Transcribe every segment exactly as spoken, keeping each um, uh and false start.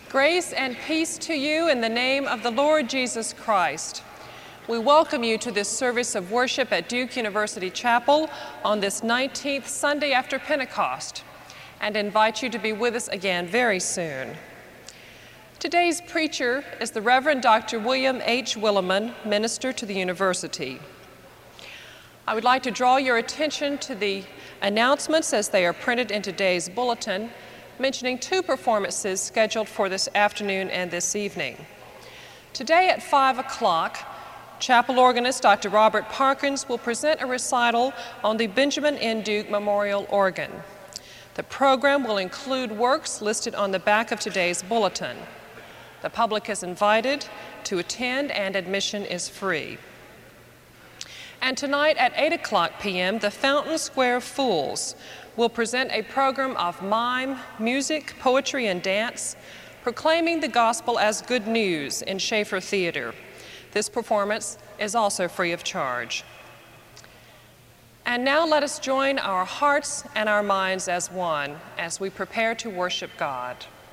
Grace and peace to you in the name of the Lord Jesus Christ. We welcome you to this service of worship at Duke University Chapel on this nineteenth Sunday after Pentecost, and invite you to be with us again very soon. Today's preacher is the Reverend Doctor William H. Willimon, minister to the university. I would like to draw your attention to the announcements as they are printed in today's bulletin, mentioning two performances scheduled for this afternoon and this evening. Today at five o'clock, chapel organist Doctor Robert Parkins will present a recital on the Benjamin N. Duke Memorial Organ. The program will include works listed on the back of today's bulletin. The public is invited to attend and admission is free. And tonight at eight o'clock p m, the Fountain Square Fools will present a program of mime, music, poetry, and dance, proclaiming the gospel as good news in Schaefer Theater. This performance is also free of charge. And now let us join our hearts and our minds as one as we prepare to worship God.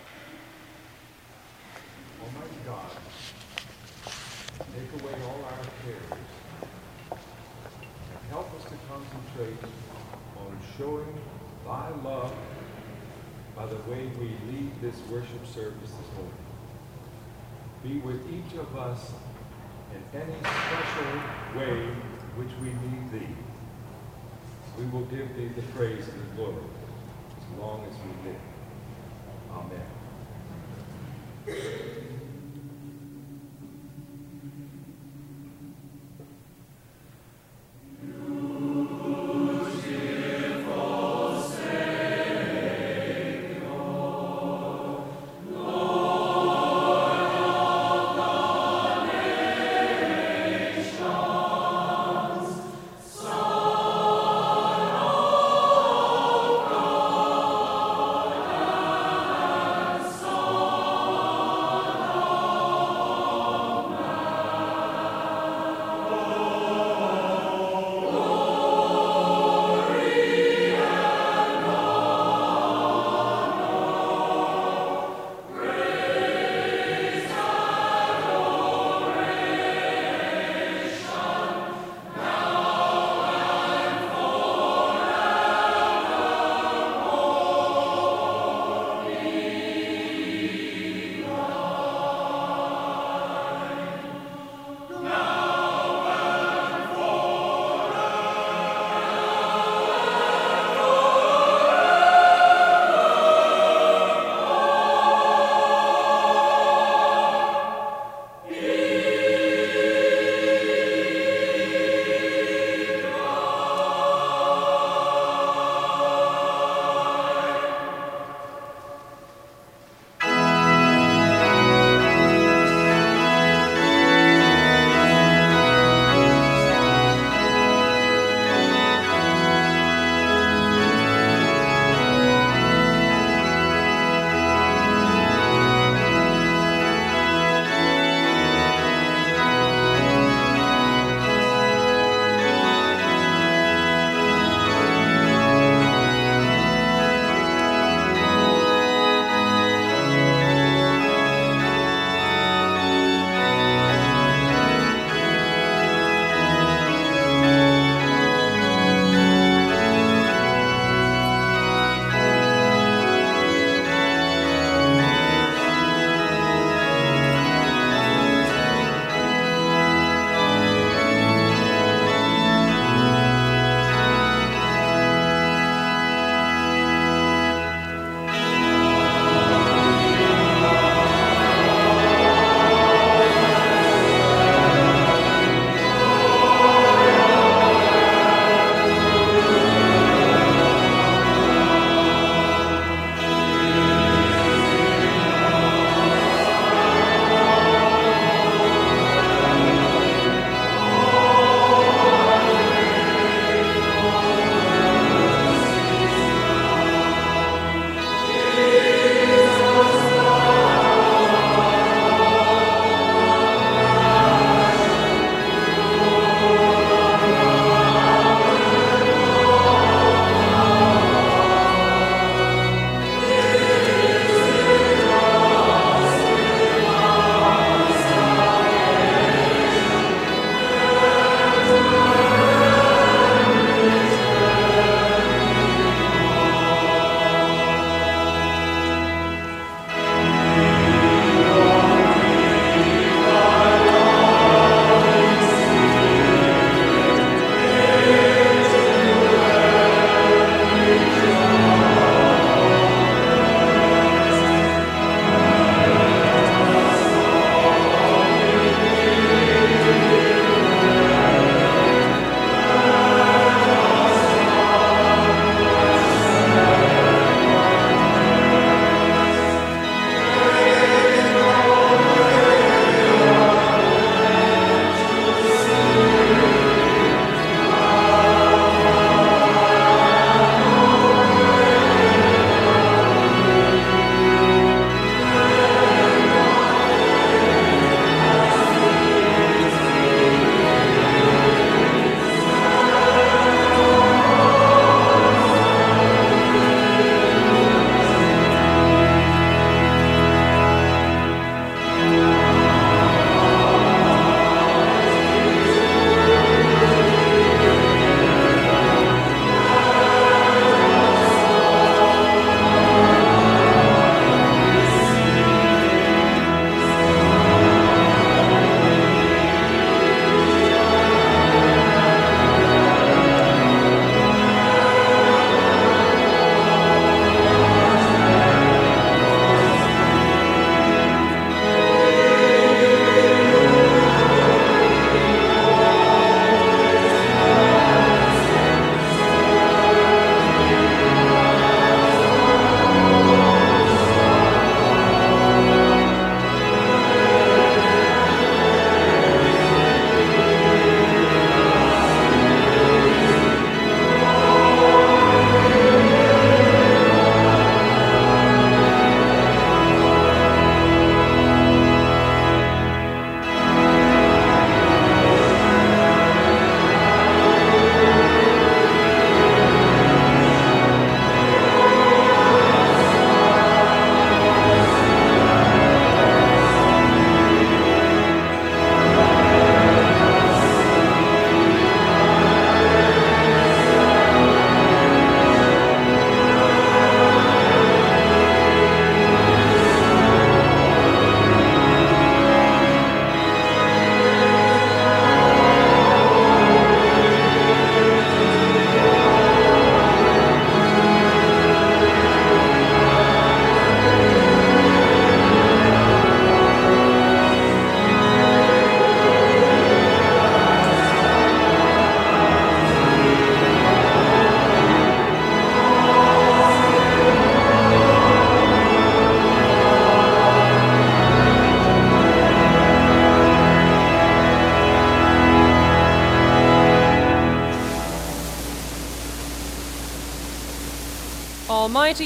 Almighty God, take away all our cares and help us to concentrate on showing thy love by the way we lead this worship service this morning. Be with each of us in any special way which we need thee. We will give thee the praise and the glory as long as we live. Amen.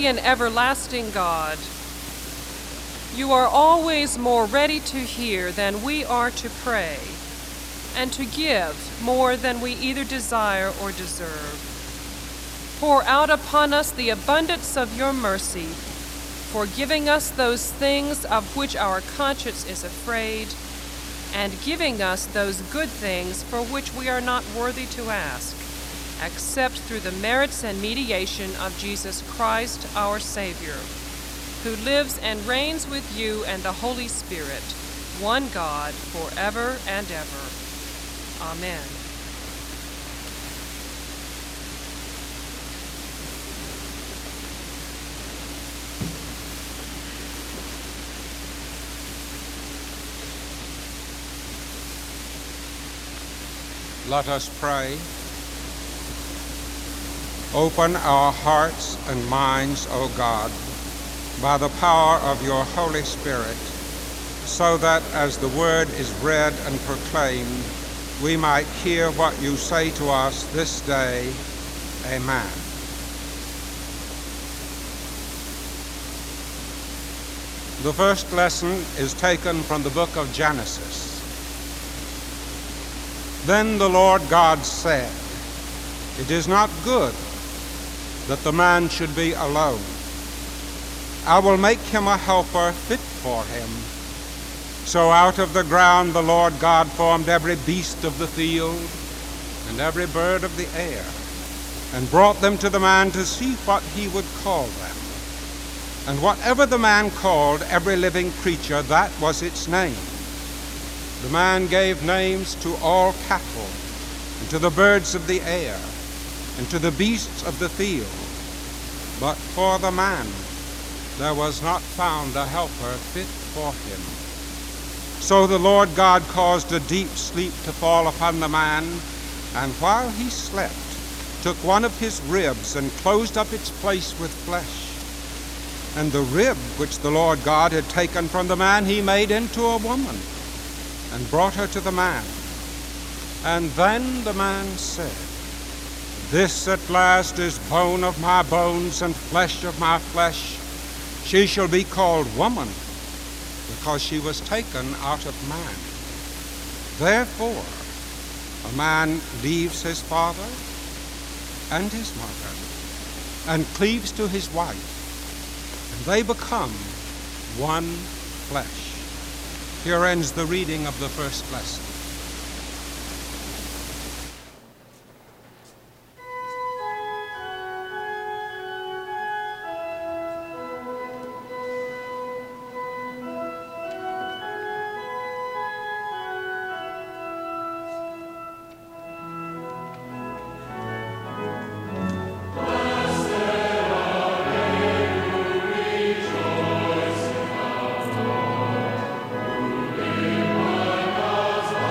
and everlasting God, you are always more ready to hear than we are to pray, and to give more than we either desire or deserve. Pour out upon us the abundance of your mercy, forgiving us those things of which our conscience is afraid, and giving us those good things for which we are not worthy to ask, except through the merits and mediation of Jesus Christ, our Savior, who lives and reigns with you and the Holy Spirit, one God, forever and ever. Amen. Let us pray. Open our hearts and minds, O God, by the power of your Holy Spirit, so that as the word is read and proclaimed, we might hear what you say to us this day. Amen. The first lesson is taken from the book of Genesis. Then the Lord God said, "It is not good that the man should be alone. I will make him a helper fit for him." So out of the ground the Lord God formed every beast of the field and every bird of the air, and brought them to the man to see what he would call them. And whatever the man called every living creature, that was its name. The man gave names to all cattle, and to the birds of the air, and to the beasts of the field. But for the man there was not found a helper fit for him. So the Lord God caused a deep sleep to fall upon the man, and while he slept, took one of his ribs and closed up its place with flesh. And the rib which the Lord God had taken from the man he made into a woman, and brought her to the man. And then the man said, "This at last is bone of my bones and flesh of my flesh. She shall be called woman, because she was taken out of man. Therefore, a man leaves his father and his mother, and cleaves to his wife, and they become one flesh." Here ends the reading of the first lesson. Rejoice now.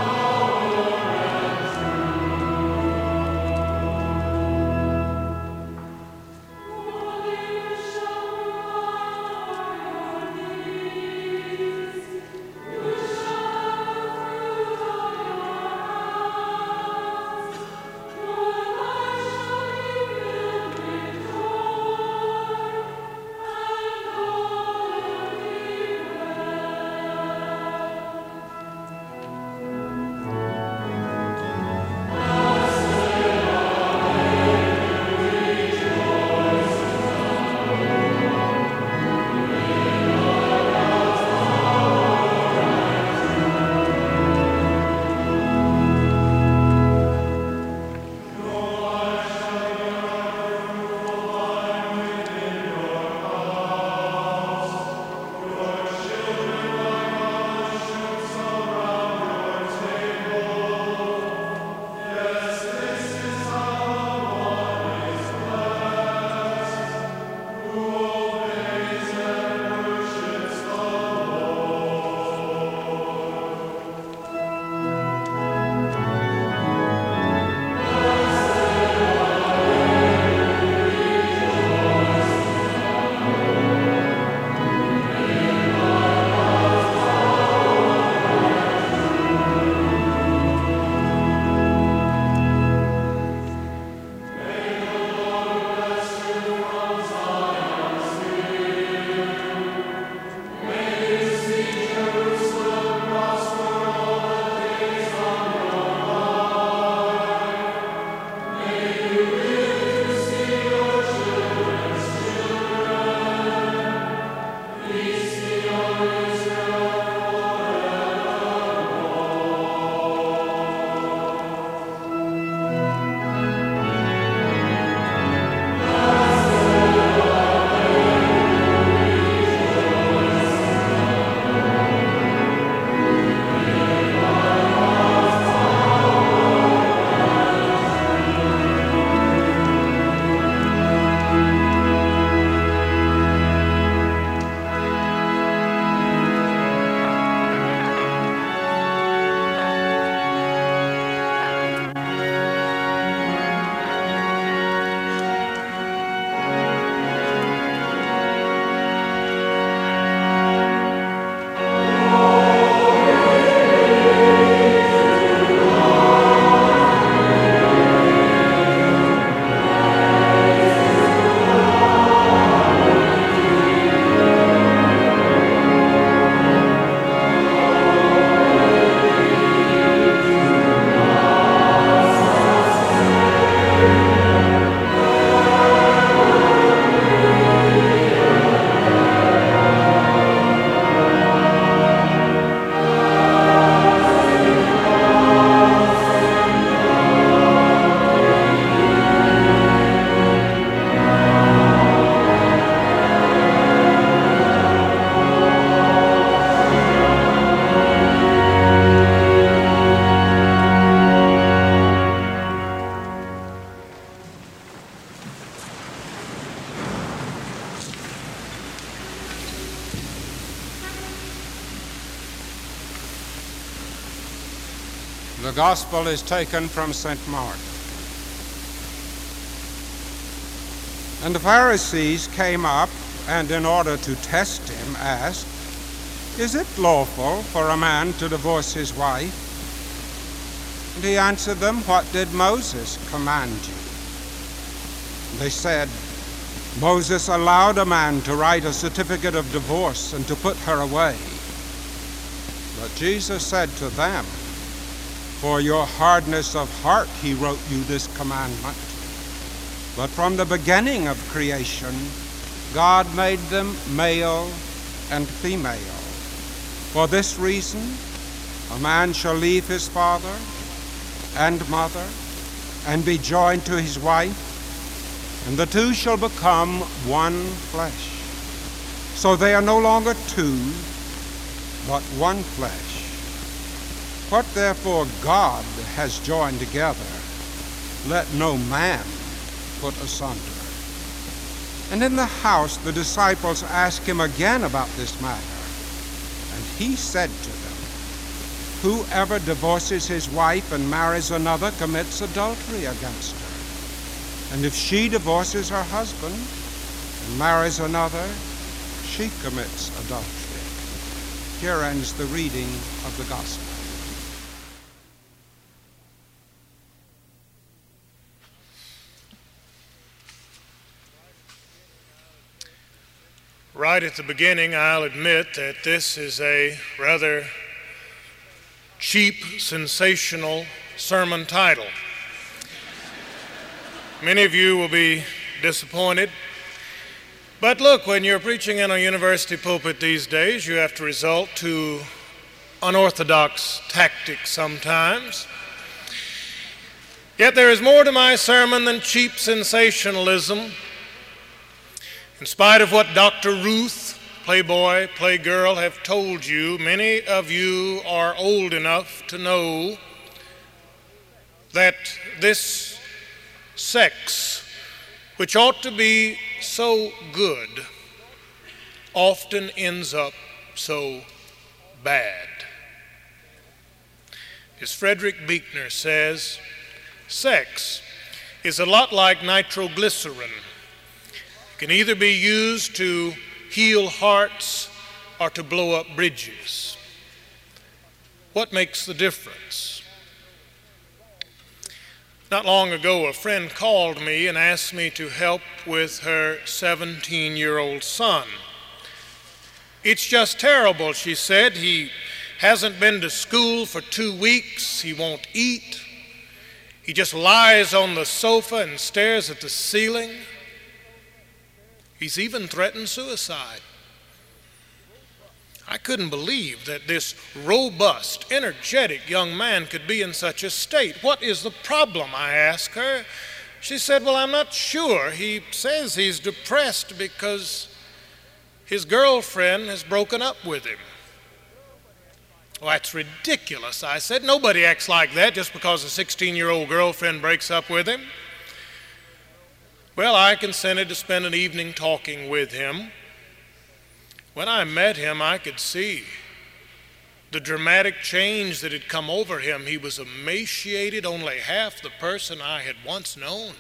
The Gospel is taken from Saint Mark. And the Pharisees came up, and in order to test him, asked, "Is it lawful for a man to divorce his wife?" And he answered them, "What did Moses command you?" They said, "Moses allowed a man to write a certificate of divorce and to put her away." But Jesus said to them, "For your hardness of heart he wrote you this commandment. But from the beginning of creation, God made them male and female. For this reason, a man shall leave his father and mother and be joined to his wife, and the two shall become one flesh. So they are no longer two, but one flesh. What therefore God has joined together, let no man put asunder." And in the house the disciples asked him again about this matter. And he said to them, "Whoever divorces his wife and marries another commits adultery against her. And if she divorces her husband and marries another, she commits adultery." Here ends the reading of the Gospel. Right at the beginning, I'll admit that this is a rather cheap, sensational sermon title. Many of you will be disappointed. But look, when you're preaching in a university pulpit these days, you have to resort to unorthodox tactics sometimes. Yet there is more to my sermon than cheap sensationalism. In spite of what Doctor Ruth, Playboy, Playgirl, have told you, many of you are old enough to know that this sex, which ought to be so good, often ends up so bad. As Frederick Buechner says, sex is a lot like nitroglycerin. Can either be used to heal hearts or to blow up bridges. What makes the difference? Not long ago, a friend called me and asked me to help with her seventeen-year-old son. "It's just terrible," she said. "He hasn't been to school for two weeks. He won't eat. He just lies on the sofa and stares at the ceiling. He's even threatened suicide." I couldn't believe that this robust, energetic young man could be in such a state. "What is the problem?" I asked her. She said, "Well, I'm not sure. He says he's depressed because his girlfriend has broken up with him." "Well, that's ridiculous," I said. "Nobody acts like that just because a sixteen-year-old girlfriend breaks up with him." Well, I consented to spend an evening talking with him. When I met him, I could see the dramatic change that had come over him. He was emaciated, only half the person I had once known.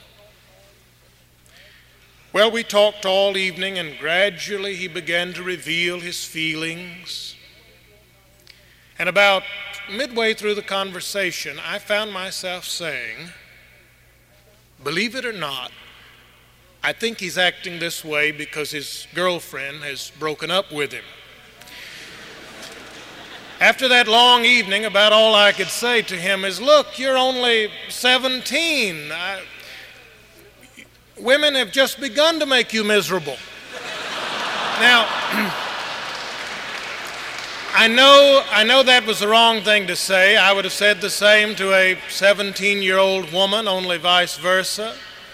Well, we talked all evening, and gradually he began to reveal his feelings. And about midway through the conversation, I found myself saying, "Believe it or not, I think he's acting this way because his girlfriend has broken up with him." After that long evening, about all I could say to him is, "Look, you're only seventeen. I, women have just begun to make you miserable." Now, I know, I know that was the wrong thing to say. I would have said the same to a seventeen-year-old woman, only vice versa.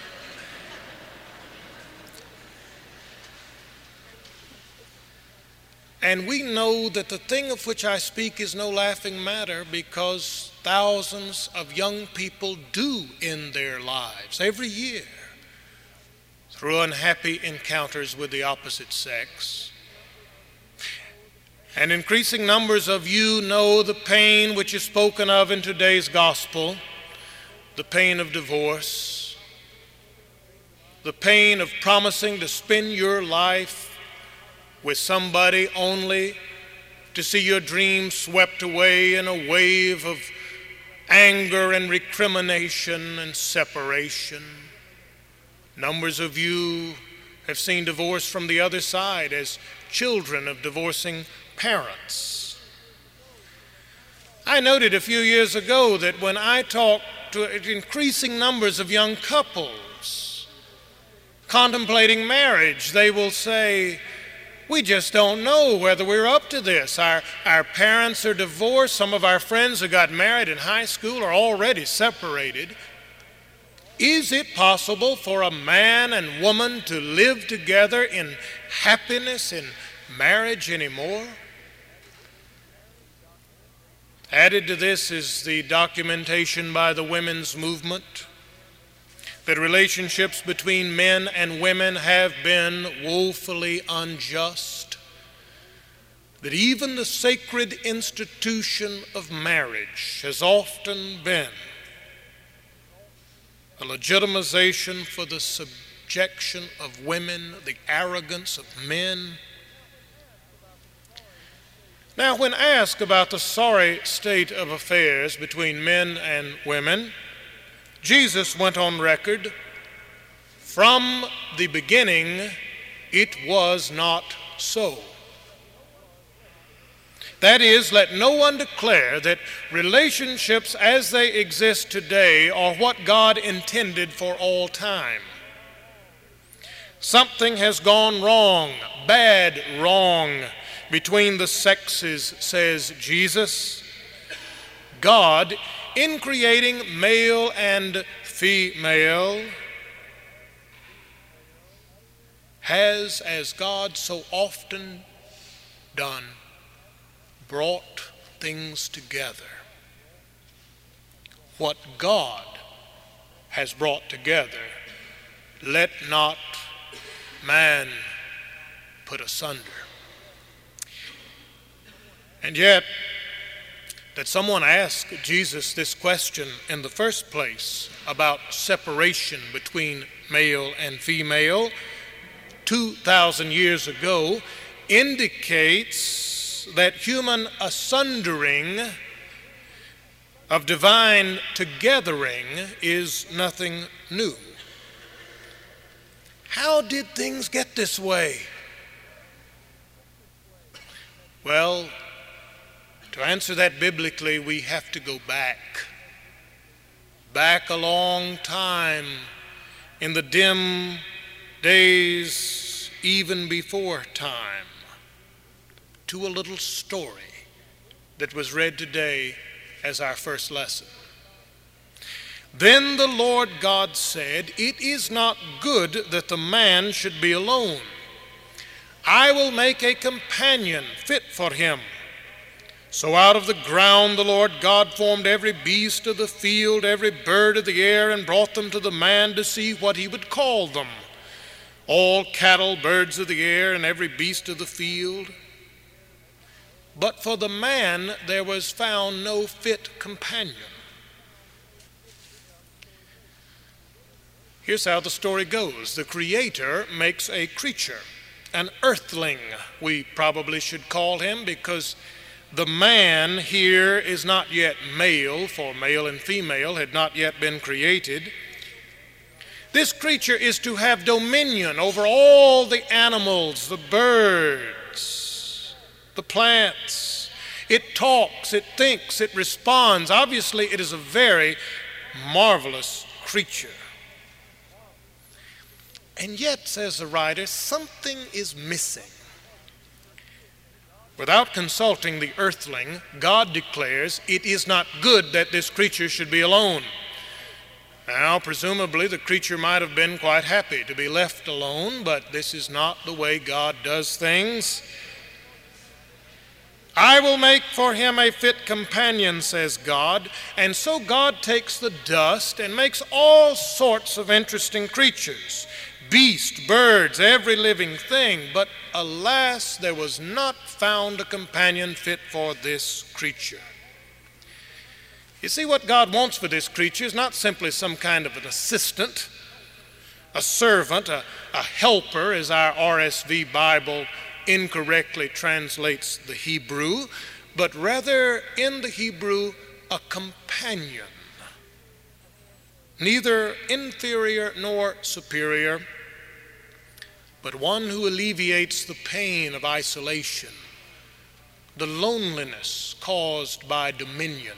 And we know that the thing of which I speak is no laughing matter, because thousands of young people do end their lives every year through unhappy encounters with the opposite sex. And increasing numbers of you know the pain which is spoken of in today's gospel, the pain of divorce, the pain of promising to spend your life with somebody only to see your dreams swept away in a wave of anger and recrimination and separation. Numbers of you have seen divorce from the other side as children of divorcing parents. I noted a few years ago that when I talked to increasing numbers of young couples contemplating marriage, they will say, we just don't know whether we're up to this. Our, our parents are divorced. Some of our friends who got married in high school are already separated. Is it possible for a man and woman to live together in happiness in marriage anymore? Added to this is the documentation by the women's movement that relationships between men and women have been woefully unjust, that even the sacred institution of marriage has often been a legitimization for the subjection of women, the arrogance of men. Now, when asked about the sorry state of affairs between men and women, Jesus went on record, from the beginning it was not so. That is, let no one declare that relationships as they exist today are what God intended for all time. Something has gone wrong, bad wrong, between the sexes, says Jesus. God, in creating male and female, has, as God so often done, brought things together. What God has brought together, let not man put asunder. And yet, that someone asked Jesus this question in the first place about separation between male and female two thousand years ago indicates that human asundering of divine togethering is nothing new. How did things get this way? Well, to answer that biblically, we have to go back. Back a long time in the dim days, even before time, to a little story that was read today as our first lesson. Then the Lord God said, "It is not good that the man should be alone. I will make a companion fit for him." So out of the ground the Lord God formed every beast of the field, every bird of the air, and brought them to the man to see what he would call them. All cattle, birds of the air, and every beast of the field. But for the man there was found no fit companion. Here's how the story goes. The Creator makes a creature, an earthling, we probably should call him, because the man here is not yet male, for male and female had not yet been created. This creature is to have dominion over all the animals, the birds, the plants. It talks, it thinks, it responds. Obviously, it is a very marvelous creature. And yet, says the writer, something is missing. Without consulting the earthling, God declares it is not good that this creature should be alone. Now, presumably, the creature might have been quite happy to be left alone, but this is not the way God does things. I will make for him a fit companion, says God. And so God takes the dust and makes all sorts of interesting creatures. beast, birds, every living thing. But alas, there was not found a companion fit for this creature. You see, what God wants for this creature is not simply some kind of an assistant, a servant, a, a helper, as our R S V Bible incorrectly translates the Hebrew, but rather in the Hebrew, a companion. Neither inferior nor superior, but one who alleviates the pain of isolation, the loneliness caused by dominion.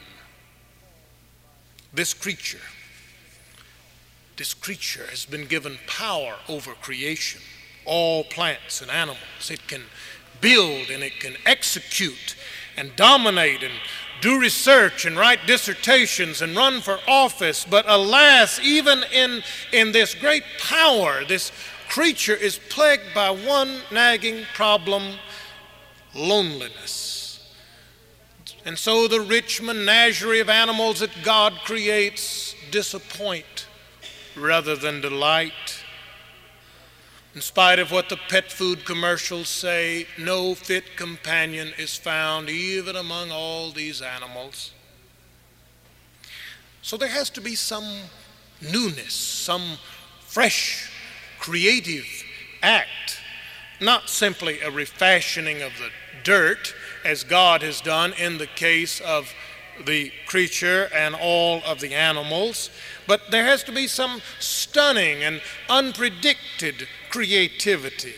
This creature, this creature has been given power over creation, all plants and animals. It can build and it can execute and dominate and do research and write dissertations and run for office. But alas, even in, in this great power, this creature is plagued by one nagging problem: loneliness. And so the rich menagerie of animals that God creates disappoint rather than delight. In spite of what the pet food commercials say, no fit companion is found even among all these animals. So there has to be some newness, some fresh, creative act, not simply a refashioning of the dirt, as God has done in the case of the creature and all of the animals, but there has to be some stunning and unpredicted creativity.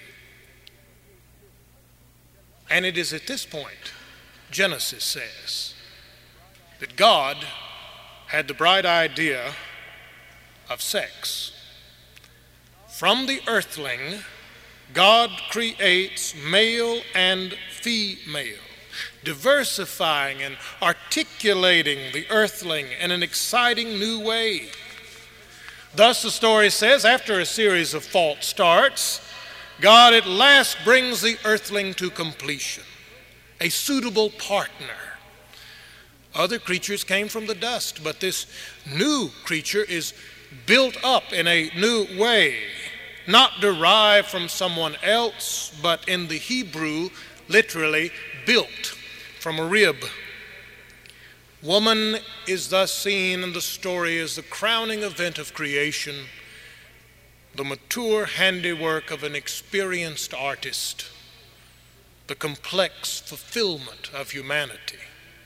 And it is at this point, Genesis says, that God had the bright idea of sex. From the earthling, God creates male and female, diversifying and articulating the earthling in an exciting new way. Thus, the story says, after a series of false starts, God at last brings the earthling to completion, a suitable partner. Other creatures came from the dust, but this new creature is built up in a new way, not derived from someone else, but in the Hebrew, literally built from a rib. Woman is thus seen in the story as the crowning event of creation, the mature handiwork of an experienced artist, the complex fulfillment of humanity.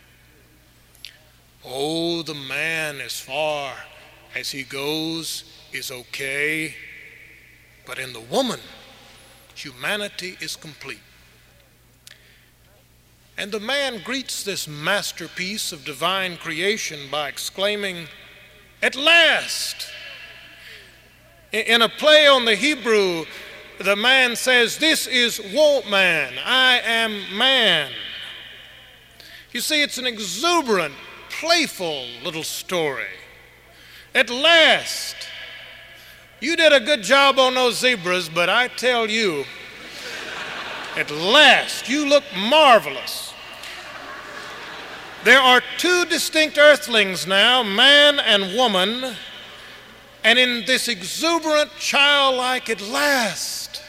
Oh, the man, as far as he goes, is okay, but in the woman, humanity is complete. And the man greets this masterpiece of divine creation by exclaiming, "At last!" In a play on the Hebrew, the man says, "This is woman, I am man." You see, it's an exuberant, playful little story. At last! You did a good job on those zebras, but I tell you, at last, you look marvelous. There are two distinct earthlings now, man and woman, and in this exuberant, childlike at last,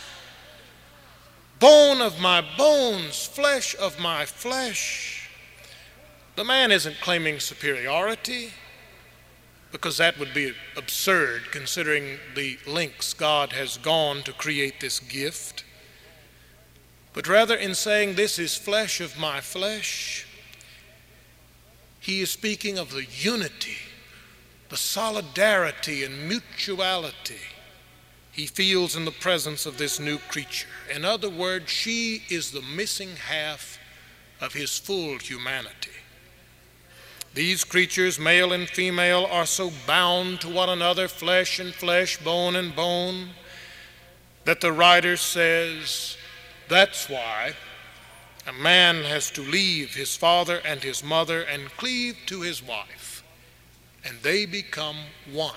bone of my bones, flesh of my flesh, the man isn't claiming superiority, because that would be absurd considering the lengths God has gone to create this gift. But rather, in saying this is flesh of my flesh, he is speaking of the unity, the solidarity and mutuality he feels in the presence of this new creature. In other words, she is the missing half of his full humanity. These creatures, male and female, are so bound to one another, flesh and flesh, bone and bone, that the writer says, that's why a man has to leave his father and his mother and cleave to his wife, and they become one.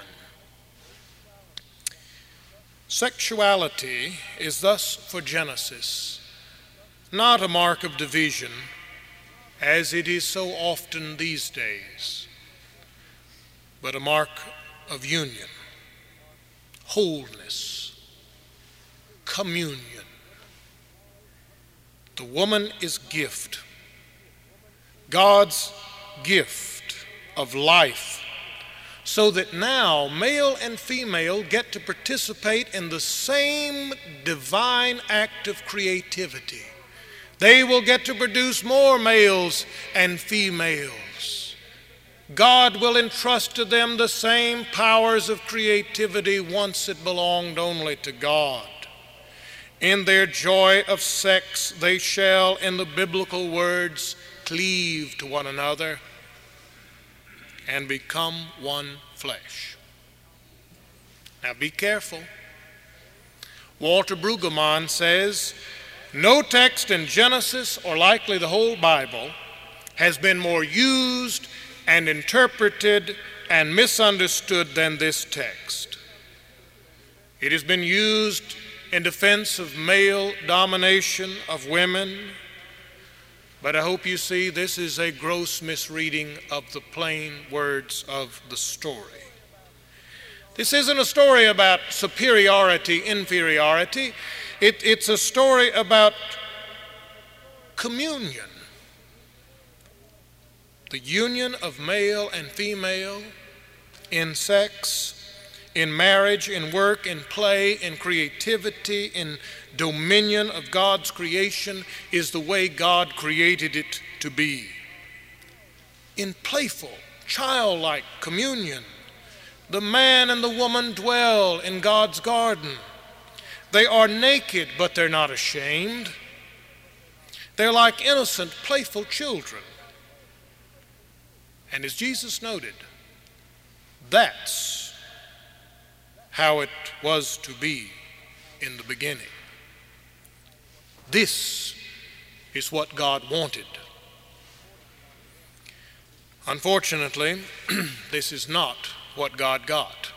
Sexuality is thus for Genesis not a mark of division, as it is so often these days, but a mark of union, wholeness, communion. The woman is gift, God's gift of life, so that now male and female get to participate in the same divine act of creativity. They will get to produce more males and females. God will entrust to them the same powers of creativity once it belonged only to God. In their joy of sex, they shall, in the biblical words, cleave to one another and become one flesh. Now be careful. Walter Brueggemann says, no text in Genesis, or likely the whole Bible, has been more used and interpreted and misunderstood than this text. It has been used in defense of male domination of women, but I hope you see this is a gross misreading of the plain words of the story. This isn't a story about superiority, inferiority. It, it's a story about communion. The union of male and female in sex, in marriage, in work, in play, in creativity, in dominion of God's creation is the way God created it to be. In playful, childlike communion, the man and the woman dwell in God's garden. They are naked, but they're not ashamed. They're like innocent, playful children. And as Jesus noted, that's how it was to be in the beginning. This is what God wanted. Unfortunately, this is not what God got.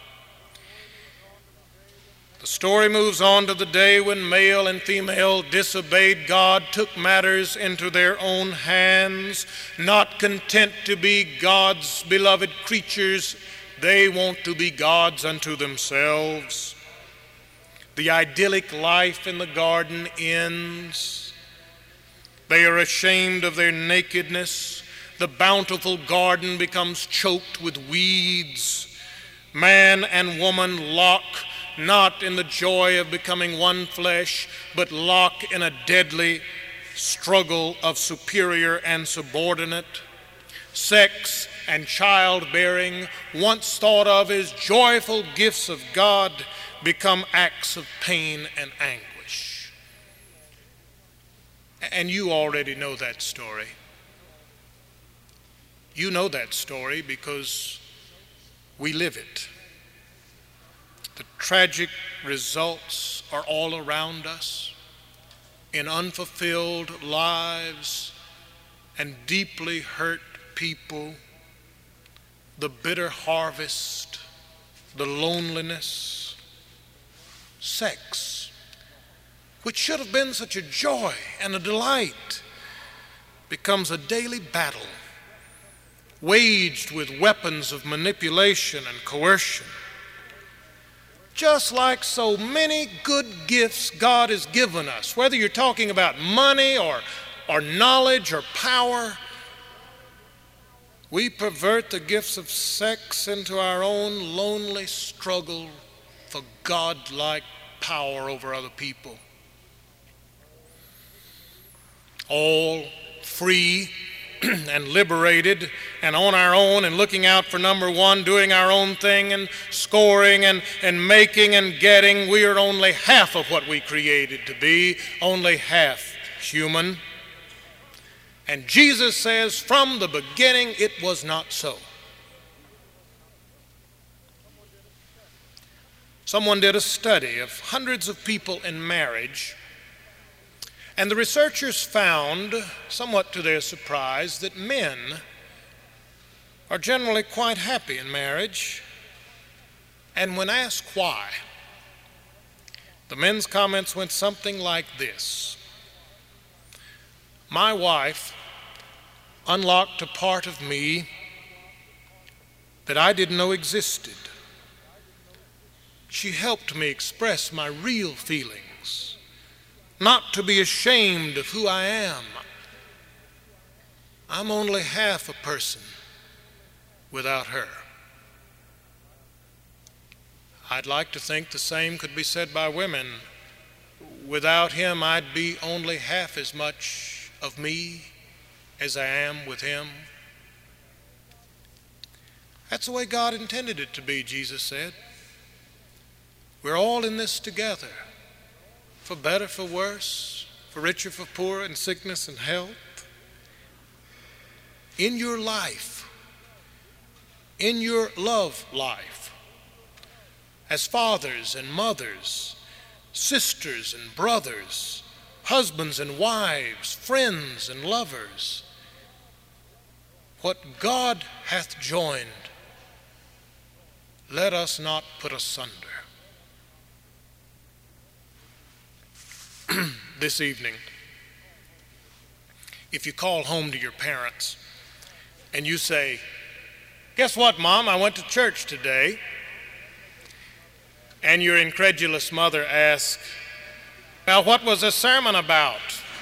The story moves on to the day when male and female disobeyed God, took matters into their own hands, not content to be God's beloved creatures, they want to be gods unto themselves. The idyllic life in the garden ends. They are ashamed of their nakedness. The bountiful garden becomes choked with weeds. Man and woman lock not in the joy of becoming one flesh, but lock in a deadly struggle of superior and subordinate. Sex and childbearing, once thought of as joyful gifts of God, become acts of pain and anguish. And you already know that story. You know that story because we live it. The tragic results are all around us in unfulfilled lives and deeply hurt people, the bitter harvest, the loneliness. Sex, which should have been such a joy and a delight, becomes a daily battle, waged with weapons of manipulation and coercion. Just like so many good gifts God has given us, whether you're talking about money or, or knowledge or power, we pervert the gifts of sex into our own lonely struggle for God-like power over other people. All free and liberated and on our own and looking out for number one, doing our own thing and scoring and, and making and getting, we are only half of what we created to be, only half human. And Jesus says, from the beginning it was not so. Someone did a study of hundreds of people in marriage, and the researchers found, somewhat to their surprise, that men are generally quite happy in marriage. And when asked why, the men's comments went something like this: my wife unlocked a part of me that I didn't know existed. She helped me express my real feelings, not to be ashamed of who I am. I'm only half a person without her. I'd like to think the same could be said by women. Without him, I'd be only half as much of me as I am with him. That's the way God intended it to be, Jesus said. We're all in this together, for better, for worse, for richer, for poorer, in sickness and health. In your life, in your love life, as fathers and mothers, sisters and brothers, husbands and wives, friends and lovers, what God hath joined, let us not put asunder. This evening, if you call home to your parents and you say, "Guess what, Mom? I went to church today." And your incredulous mother asks, "Now, what was the sermon about?"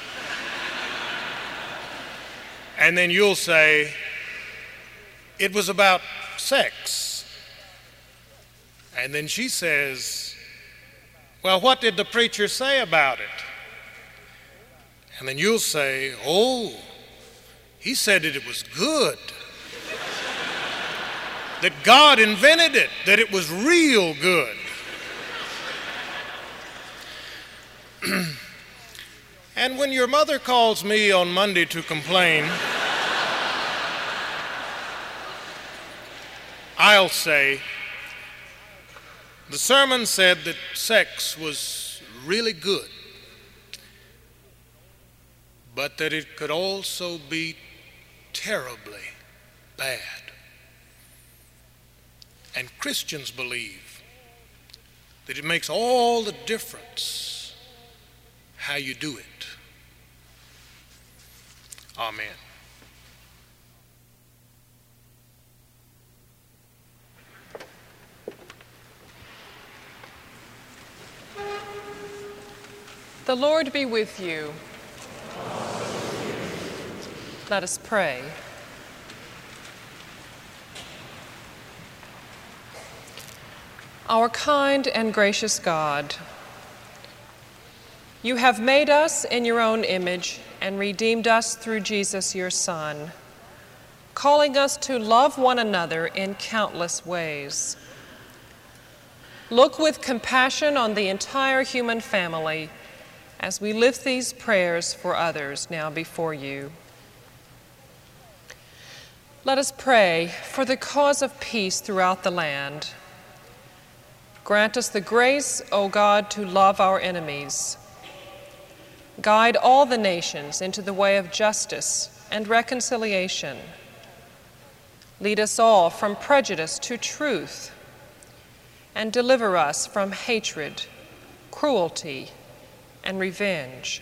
And then you'll say, "It was about sex." And then she says, "Well, what did the preacher say about it?" And then you'll say, "Oh, he said that it was good, that God invented it, that it was real good." And when your mother calls me on Monday to complain, I'll say, "The sermon said that sex was really good, but that it could also be terribly bad. And Christians believe that it makes all the difference how you do it." Amen. The Lord be with you. Let us pray. Our kind and gracious God, you have made us in your own image and redeemed us through Jesus, your Son, calling us to love one another in countless ways. Look with compassion on the entire human family as we lift these prayers for others now before you. Let us pray for the cause of peace throughout the land. Grant us the grace, O God, to love our enemies. Guide all the nations into the way of justice and reconciliation. Lead us all from prejudice to truth, and deliver us from hatred, cruelty, and revenge.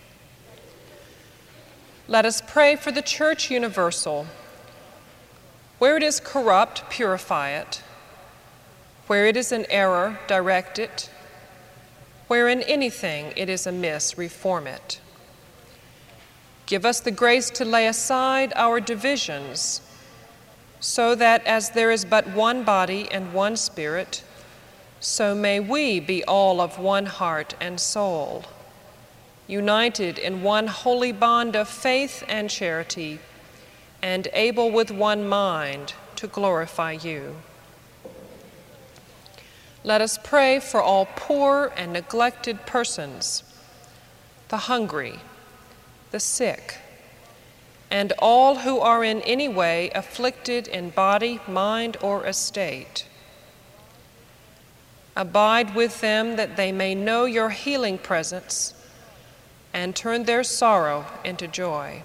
Let us pray for the Church Universal. Where it is corrupt, purify it. Where it is in error, direct it. Where in anything it is amiss, reform it. Give us the grace to lay aside our divisions, so that as there is but one body and one Spirit, so may we be all of one heart and soul, united in one holy bond of faith and charity, and able with one mind to glorify you. Let us pray for all poor and neglected persons, the hungry, the sick, and all who are in any way afflicted in body, mind, or estate. Abide with them that they may know your healing presence and turn their sorrow into joy.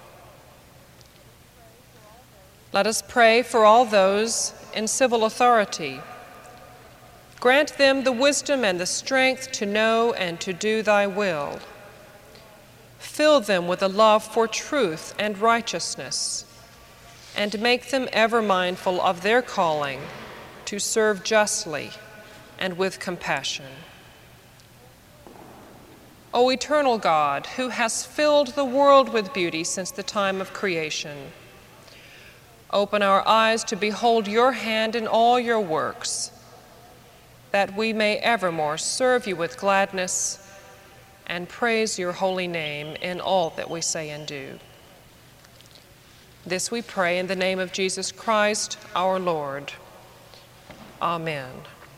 Let us pray for all those in civil authority. Grant them the wisdom and the strength to know and to do thy will. Fill them with a love for truth and righteousness, and make them ever mindful of their calling to serve justly and with compassion. O eternal God, who has filled the world with beauty since the time of creation, open our eyes to behold your hand in all your works, that we may evermore serve you with gladness and praise your holy name in all that we say and do. This we pray in the name of Jesus Christ, our Lord. Amen.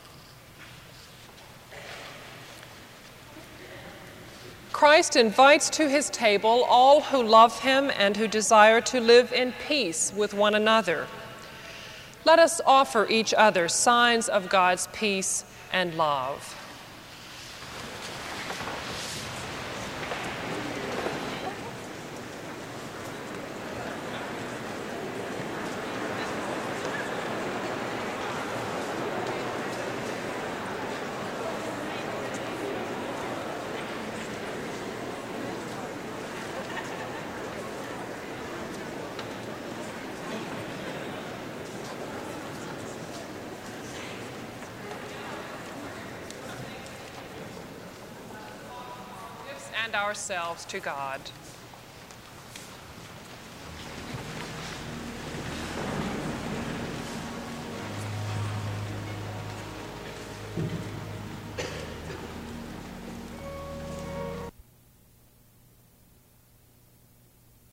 Christ invites to his table all who love him and who desire to live in peace with one another. Let us offer each other signs of God's peace and love. And ourselves to God. Thank you.